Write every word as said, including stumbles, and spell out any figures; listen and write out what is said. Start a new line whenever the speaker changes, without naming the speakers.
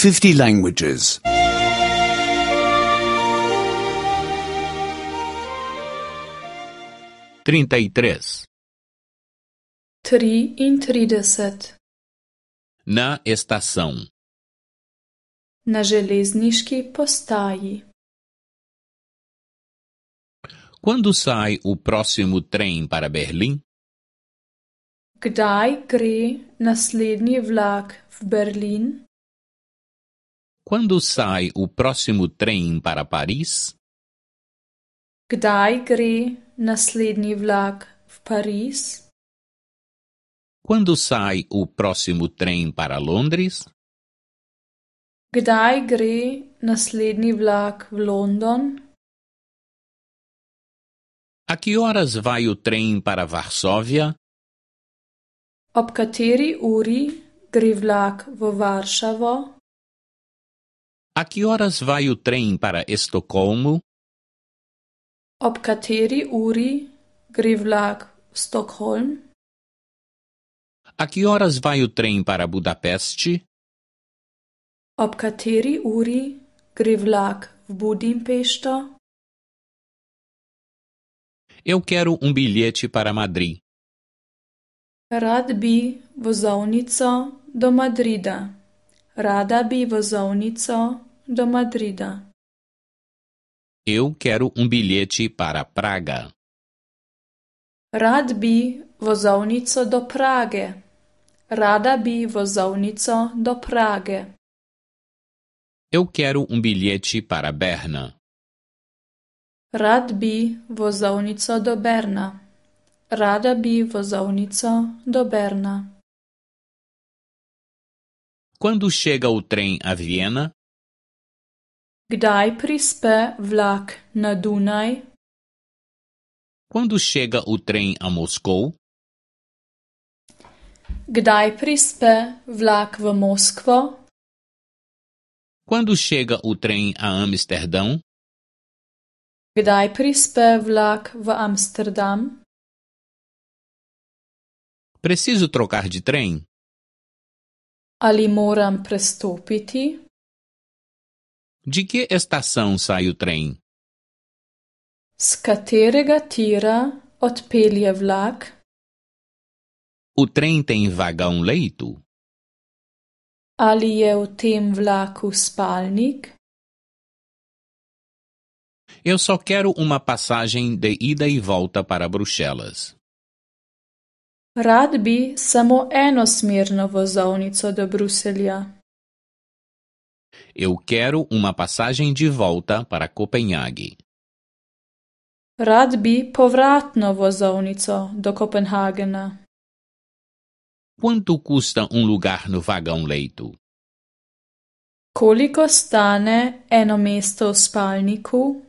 fifty languages.
trinta e três.
triintrideset.
Na estação.
Na železniški postaji.
Quando sai o próximo trem para Berlim?
Kdaj gre naslednji vlak v Berlin?
Quando sai o próximo trem para Paris?
Kdaj gre naslednji vlak v Pariz?
Quando sai o próximo trem para Londres?
Kdaj gre naslednji vlak v London?
A que horas vai o trem para Varsóvia?
Ob kateri uri gre vlak v Varšavo?
A que horas vai o trem para Estocolmo?
Ob kateri uri gre vlak v Stockholm?
A que horas vai o trem para Budapeste?
Ob kateri uri gre vlak v Budimpešto?
Eu quero um bilhete para Madrid.
Rad bi vozovnico do Madrida. Rada bi vozovnico do Madrida.
Eu quero um bilhete para Praga.
Rad bi vozovnico do Prage. Rada bi vozovnico do Prage.
Eu quero um bilhete para Berna.
Rad bi vozovnico do Berna. Rada bi vozovnico do Berna.
Quando chega o trem a Viena?
Kdaj prispe vlak na Dunaj?
Quando chega o trem a Moscou?
Kdaj prispe vlak v Moskvo?
Quando chega o trem a Amsterdão?
Kdaj prispe vlak v Amsterdam?
Preciso trocar de trem?
Ali moram prestopiti?
De que estação sai o trem?
S katerega tira odpelje vlak?
O trem tem vagão-leito?
Ali je v tem vlaku spalnik?
Eu só quero uma passagem de ida e volta para Bruxelas.
Rad bi samo enosmerno vozovnico do Bruselja.
Eu quero uma passagem de volta para Copenhague.
Rad bi povratno vozovnico do Kopenhagena.
Quanto custa um lugar no vagão-leito?
Koliko stane eno mesto v spalniku?